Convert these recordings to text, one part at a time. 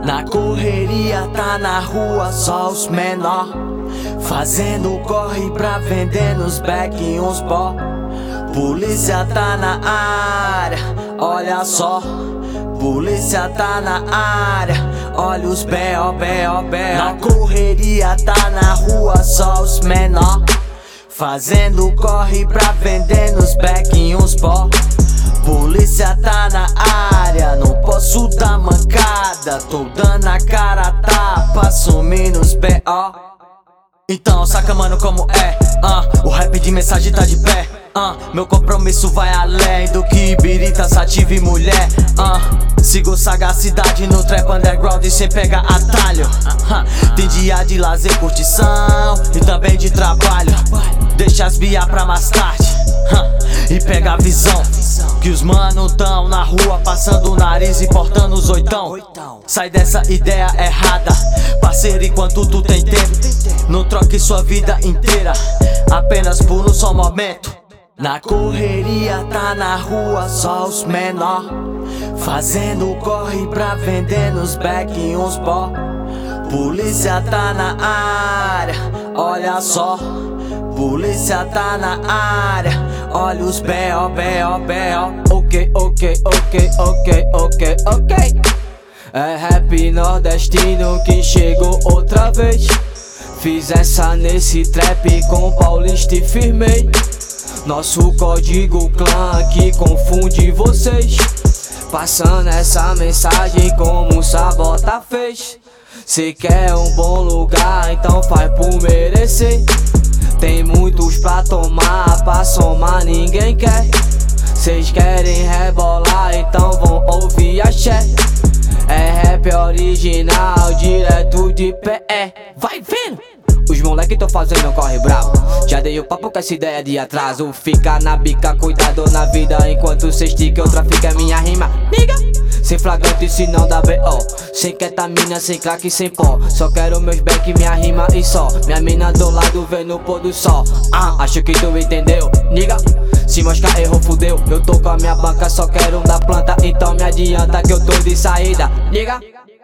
Na correria tá na rua só os menor, fazendo corre pra vender nos beck e uns pó. Polícia tá na área, olha só. Polícia tá na área, olha os B.O. Na correria tá na rua só os menor, fazendo corre pra vender nos beck e uns pó. Polícia tá na área, não posso dar mancada, tô dando a cara a tapa, sumindo os B.O. Então saca mano como é, o rap de mensagem tá de pé, meu compromisso vai além do que birita, sativa e mulher, sigo sagacidade no trap underground e sem pegar atalho, tem dia de lazer, curtição e também de trabalho. Deixa as bia pra mais tarde, e pega a visão que os mano tão na rua passando o nariz e portando os oitão. Sai dessa ideia errada, parceiro, enquanto tu tem tempo, não troque sua vida inteira apenas por um só momento. Na correria tá na rua só os menor, fazendo corre pra vender nos beck e uns pó. Polícia tá na área, olha só. Polícia tá na área, olha os B.O. Ok. É rap nordestino que chegou outra vez. Fiz essa nesse trap com paulista e firmei nosso código clã que confunde vocês, passando essa mensagem como o Sabota fez. Cê quer um bom lugar, então faz por merecer. Tem muitos pra tomar, pra somar ninguém quer. Cês querem rebolar, então vão ouvir axé. É rap original, direto de pé. Vai vendo! Os moleque tão fazendo corre bravo. Já dei o papo com essa ideia de atraso. Fica na bica, cuidado na vida, enquanto cê estica, outra fica minha rima. Niga! Sem flagrante se não dá B.O. Sem ketamina, sem crack, sem pó. Só quero meus beck, minha rima e só. Minha mina do lado vendo o pôr do sol. Acho que tu entendeu, niga? Se mosca errou, fudeu. Eu tô com a minha banca, só quero um da planta, então me adianta que eu tô de saída, niga?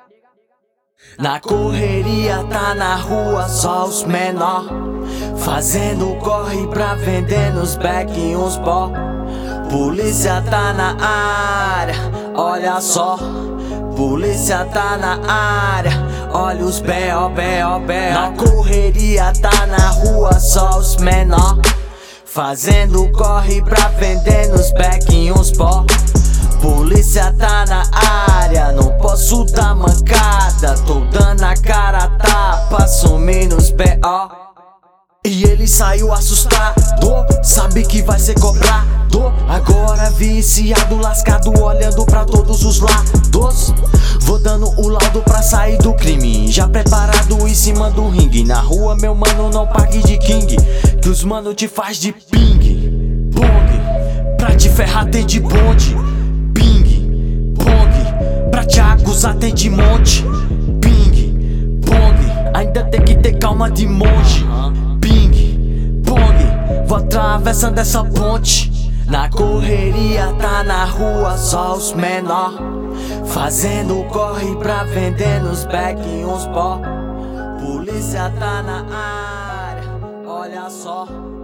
Na correria tá na rua só os menor, fazendo corre pra vender nos beck e uns pó. Polícia tá na área, olha só. Polícia tá na área, olha os B.O. Na correria tá na rua só os menor, fazendo corre pra vender nos beck e uns pó. Polícia tá na área, não posso dar mancada, tô dando a cara a tapa, sumindo os B.O. E ele saiu assustado, sabe que vai ser cobrado. Agora viciado, lascado, olhando pra todos os lados. Vou dando o laudo pra sair do crime, já preparado em cima do ringue. Na rua meu mano, não pague de king, que os mano te faz de ping pong. Pra te ferrar tem de bonde, ping pong. Pra te acusar tem de monte, ping pong. Ainda tem que ter calma de monge, ping pong. Vou atravessando essa ponte. Na correria tá na rua só os menor, fazendo corre pra vender nos beck e uns pó. Polícia tá na área, olha só.